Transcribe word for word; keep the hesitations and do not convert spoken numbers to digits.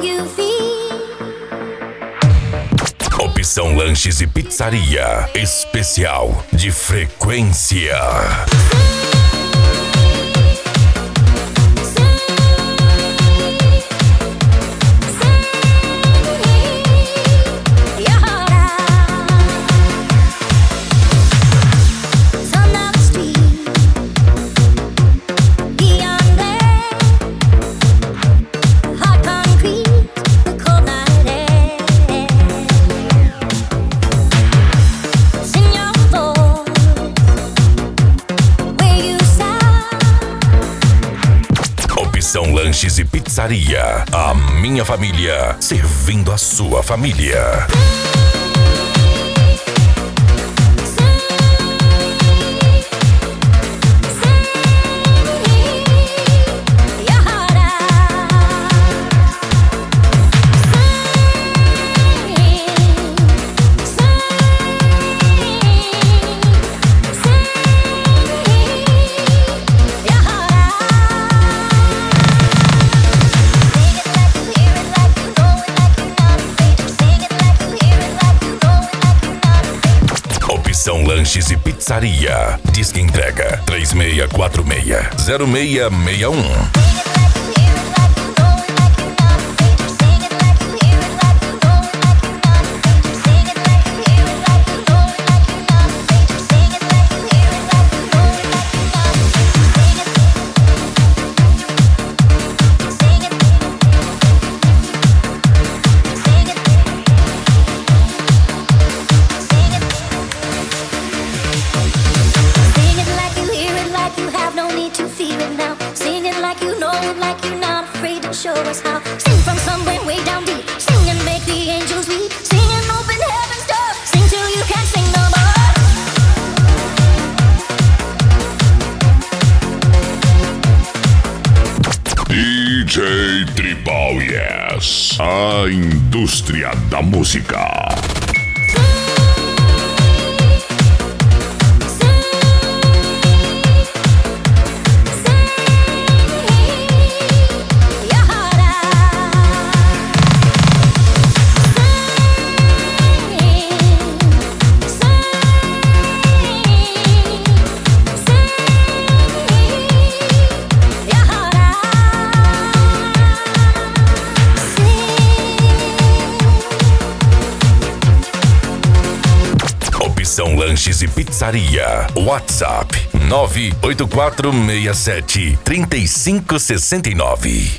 you feel. Opção Lanches e Pizzaria especial de frequência. Opção Lanches e Pizzaria. A minha família servindo a sua família. Opção Lanches e Pizzaria. Disque entrega três seis quatro seis, zero seis seis um. Show us how. Sing from somewhere way down deep. Sing and make the angels weep. Sing and open heaven's door. Sing till you can't sing no more. D J Tribal Yes, a indústria da música. Opção Lanches e Pizzaria. WhatsApp nove oito quatro seis sete, três cinco seis nove.